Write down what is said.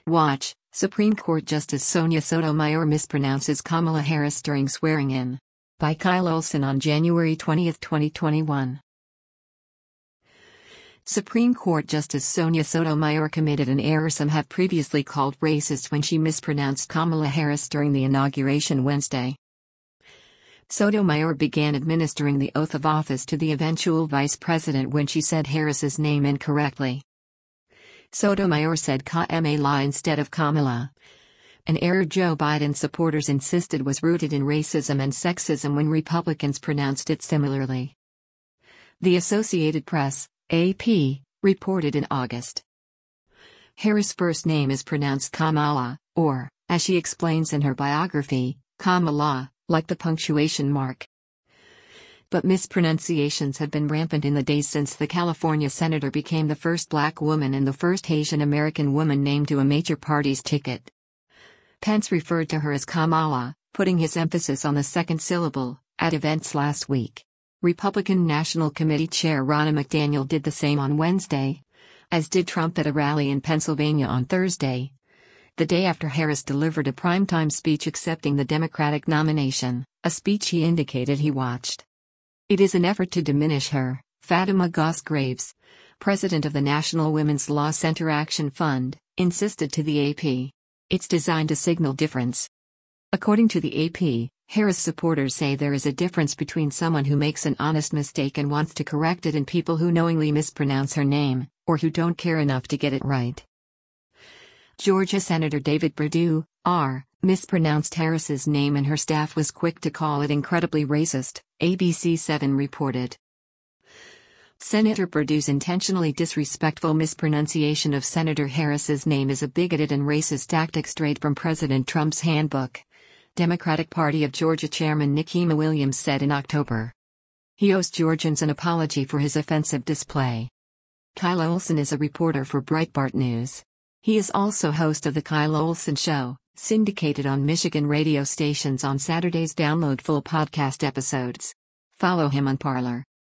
Watch, Supreme Court Justice Sonia Sotomayor mispronounces Kamala Harris during swearing-in. By Kyle Olson on January 20, 2021. Supreme Court Justice Sonia Sotomayor committed an error some have previously called racist when she mispronounced Kamala Harris during the inauguration Wednesday. Sotomayor began administering the oath of office to the eventual vice president when she said Harris's name incorrectly. Sotomayor said Kamala instead of Kamala. An error Joe Biden supporters insisted was rooted in racism and sexism when Republicans pronounced it similarly. The Associated Press, AP, reported in August. Harris' first name is pronounced Kamala, or, as she explains in her biography, Kamala, like the punctuation mark. But mispronunciations have been rampant in the days since the California senator became the first black woman and the first Asian American woman named to a major party's ticket. Pence referred to her as Kamala, putting his emphasis on the second syllable, at events last week. Republican National Committee Chair Ronna McDaniel did the same on Wednesday, as did Trump at a rally in Pennsylvania on Thursday, the day after Harris delivered a primetime speech accepting the Democratic nomination, a speech he indicated he watched. It is an effort to diminish her, Fatima Goss-Graves, president of the National Women's Law Center Action Fund, insisted to the AP. It's designed to signal difference. According to the AP, Harris supporters say there is a difference between someone who makes an honest mistake and wants to correct it and people who knowingly mispronounce her name, or who don't care enough to get it right. Georgia Senator David Perdue, mispronounced Harris's name and her staff was quick to call it incredibly racist, ABC7 reported. Senator Perdue's intentionally disrespectful mispronunciation of Senator Harris's name is a bigoted and racist tactic straight from President Trump's handbook, Democratic Party of Georgia Chairman Nikema Williams said in October. He owes Georgians an apology for his offensive display. Kyle Olson is a reporter for Breitbart News. He is also host of The Kyle Olson Show, syndicated on Michigan radio stations on Saturdays. Download full podcast episodes. Follow him on Parler.